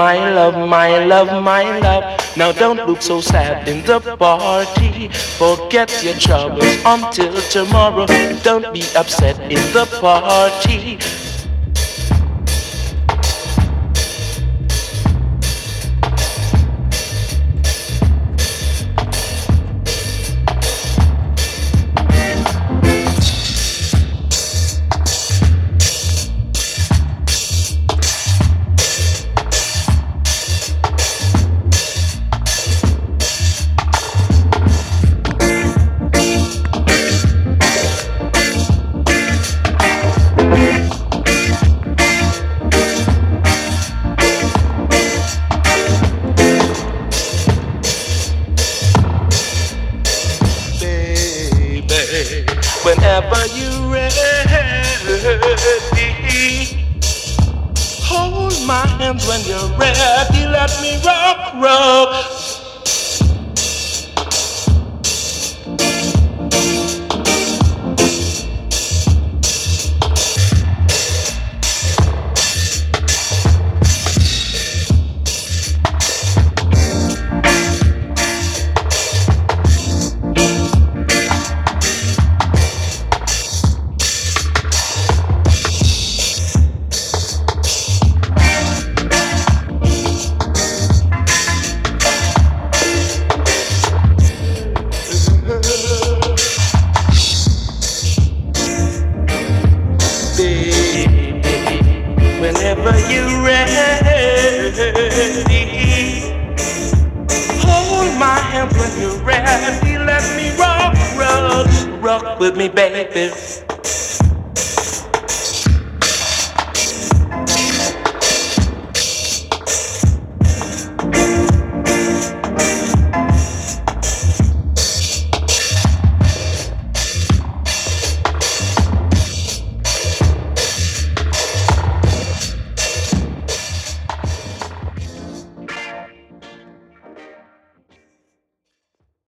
my love, my love, my love. Now don't look so sad in the party. Forget your troubles until tomorrow. Don't be upset in the party. Whenever you're ready, hold my hands when you're ready. Let me rock, rock. Whenever you're ready, hold my hands when you're ready. Let me rock, rock, rock with me, baby.